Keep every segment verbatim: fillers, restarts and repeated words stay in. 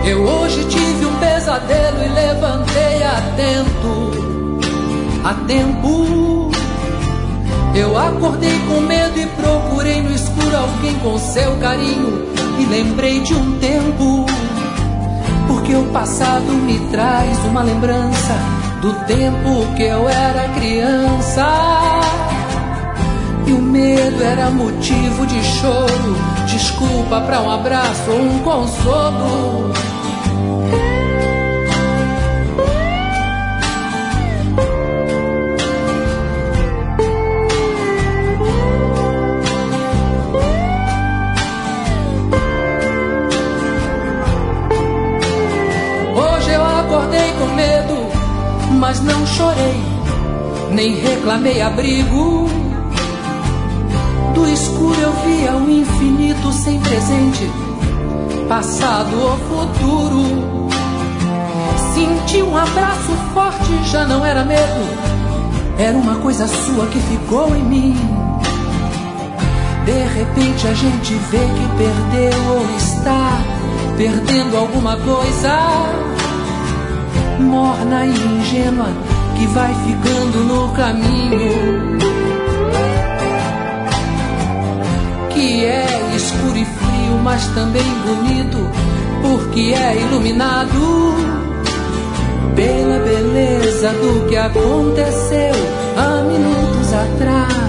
Eu hoje tive um pesadelo e levantei atento, a tempo. Eu acordei com medo e procurei no escuro alguém com seu carinho e lembrei de um tempo, porque o passado me traz uma lembrança do tempo que eu era criança. E o medo era motivo de choro, desculpa pra um abraço ou um consolo. Mas não chorei, nem reclamei abrigo. Do escuro eu via o infinito sem presente, passado ou futuro. Senti um abraço forte, já não era medo, era uma coisa sua que ficou em mim. De repente a gente vê que perdeu ou está perdendo alguma coisa, morna e ingênua, que vai ficando no caminho, que é escuro e frio, mas também bonito, porque é iluminado pela beleza do que aconteceu há minutos atrás.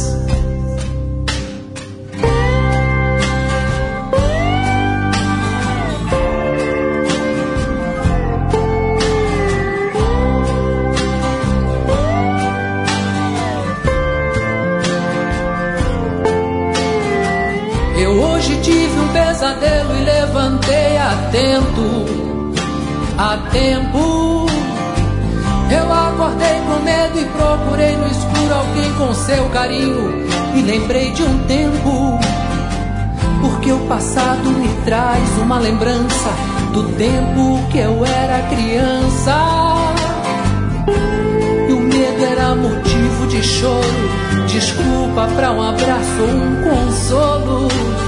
E levantei atento, a tempo. Eu acordei com medo e procurei no escuro alguém com seu carinho e lembrei de um tempo, porque o passado me traz uma lembrança do tempo que eu era criança. E o medo era motivo de choro, desculpa pra um abraço ou um consolo.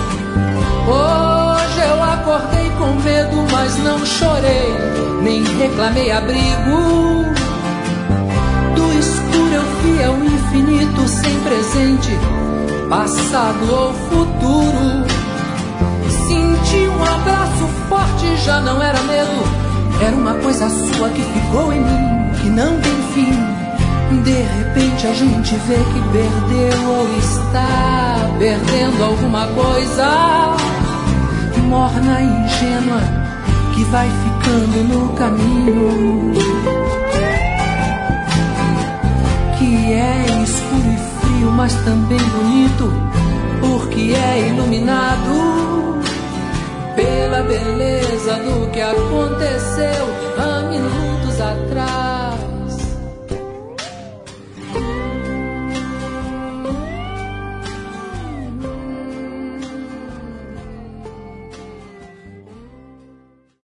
Hoje eu acordei com medo, mas não chorei, nem reclamei abrigo. Do escuro eu via o infinito sem presente, passado ou futuro. Senti um abraço forte, já não era medo, era uma coisa sua que ficou em mim, que não tem fim. De repente a gente vê que perdeu ou está perdendo alguma coisa, morna e ingênua, que vai ficando no caminho, que é escuro e frio, mas também bonito, porque é iluminado pela beleza do que aconteceu